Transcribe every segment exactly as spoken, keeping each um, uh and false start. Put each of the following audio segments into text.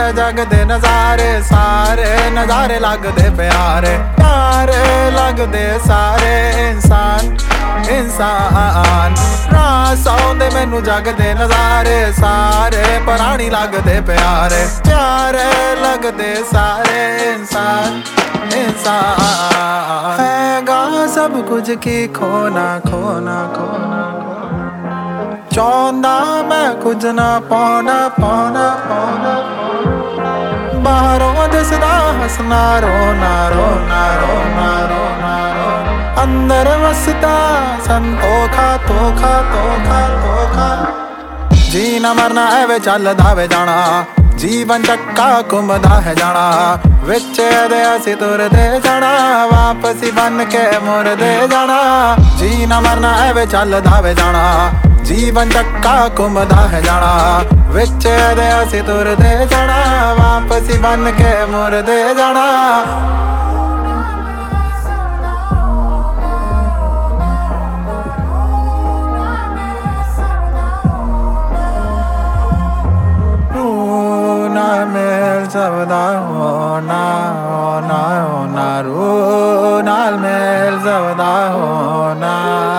में जगदे नजारे सारे, नजारे लगदे प्यारे, प्यारे लगदे सारे इंसान इंसान। रास आउंदे मैनू जगदे नजारे सारे, प्राणी लगदे प्यारे, प्यारे लगदे सारे इंसान इंसान। हैगा सब कुछ की खोना खोना खोना, चाहंदा मैं कुछ ना पाना पाना पाना। बाहरों दिसदा हसना रोना रोना रोना रोना रोना, अंदर वसदा संतोखा तोखा तोखा तोखा। जीना मरना है वे चलदा वे जाना, जीवन चक्का घुमदा है जाना, विच दे असी तुरदे जाना, वापसी बन के मुड़दे जाना। जीना मरना है वे चलदा वे जाना, जीवन चक्का घुमदा है जाना, विच दे असी तुरदे जाना, वापसी बन के मुड़दे जाना। सबदा होना होना होना, रू नाल मेल सबदा होना।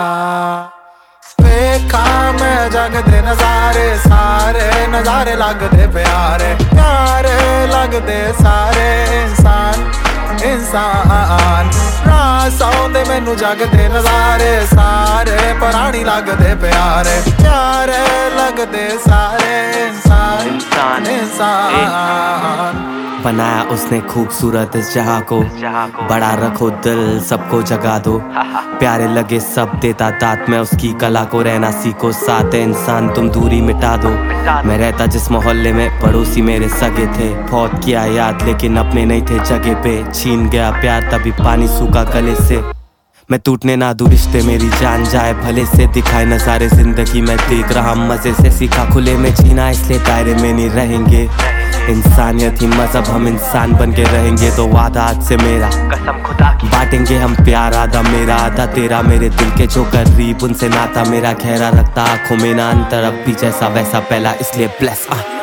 वेखा मैं जगदे नजारे सारे, नजारे लगदे प्यारे, प्यारे लगदे सारे इंसान इंसान। रास आउंदे मैनू जगदे नजारे सारे, प्राणी लगदे प्यारे, प्यारे लगदे सारे इंसान इंसान इंसान। बनाया उसने खूबसूरत इस जहाँ को, बड़ा रखो दिल सबको जगा दो, प्यारे लगे सब देता दात में उसकी कला को, रहना सीखो साथ इंसान तुम दूरी मिटा दो। मैं रहता जिस मोहल्ले में पड़ोसी मेरे सगे थे, बहुत किया याद लेकिन अपने नहीं थे जगह पे, छीन गया प्यार तभी पानी सूखा गले से। मैं टूटने ना दूं रिश्ते मेरी जान जाए भले से, दिखाए नजारे जिंदगी में देख रहा मजे से, सीखा खुले में जीना इसलिए दायरे में नहीं रहेंगे। इंसानियत ही मजहब हम इंसान बन के रहेंगे, तो वादा आज से मेरा कसम खुदा की, बांटेंगे हम प्यार आधा मेरा आधा तेरा, मेरे दिल के जो करीब उनसे नाता मेरा गहरा रखता, आंखों में ना अंतर अब भी जैसा वैसा पहला, इसलिए ब्लेस।